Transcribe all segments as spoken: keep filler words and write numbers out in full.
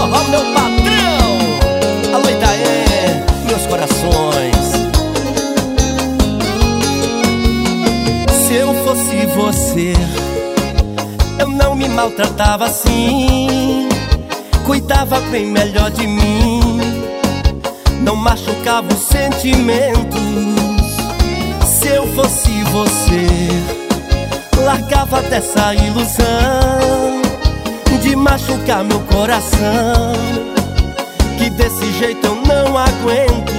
forró, meu patrão. Alô, Itaê, meus corações. Se eu fosse você, eu não me maltratava assim. Cuidava bem melhor de mim, não machucava os sentimentos. Se eu fosse você, largava dessa ilusão de machucar meu coração, que desse jeito eu não aguento.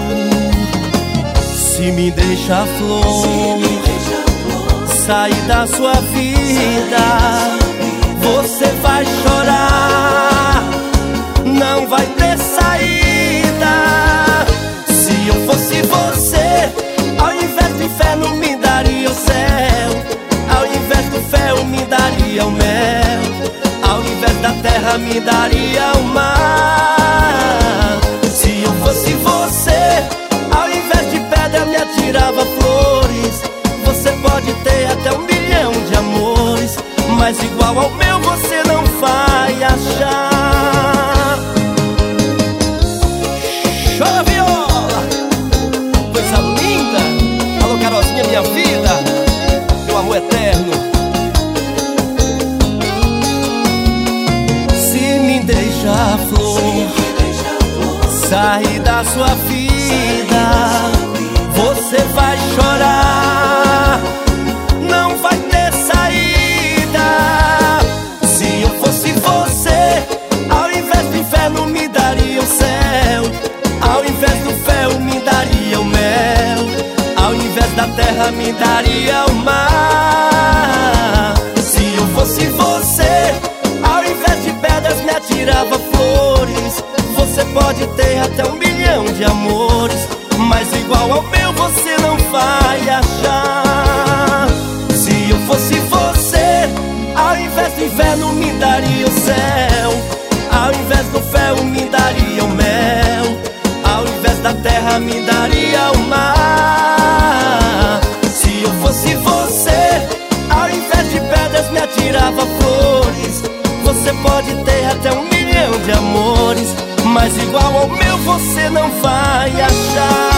Se me deixa flor, sair da sua vida, você vai chorar, não vai ter saída. Se eu fosse você, ao invés de inferno me daria o céu, ao invés do fel me daria o mel, ao invés da terra me daria o mar. Se eu fosse você, ao invés de pedra me atirava flores. Você pode ter até um milhão de amores, mas igual ao meu você não vai achar. Chora viola, coisa linda. Alô Carolzinha, minha vida, meu amor eterno. Se me deixa flor, sair da sua vida, você vai chorar, não vai ter saída. Se eu fosse você, ao invés do inferno me daria o céu, ao invés do fel me daria o mel, ao invés da terra me daria o mar. Se eu fosse você, ao invés de pedras me atirava flores. Você pode ter até um milhão de amores, mas igual ao meu você não vai achar. Se eu fosse você, ao invés do inverno me daria o céu, ao invés do fel me daria o mel, ao invés da terra me daria o mar. Se eu fosse você, ao invés de pedras me atirava flores. Você pode ter até um milhão de amores, mas igual ao meu você não vai achar.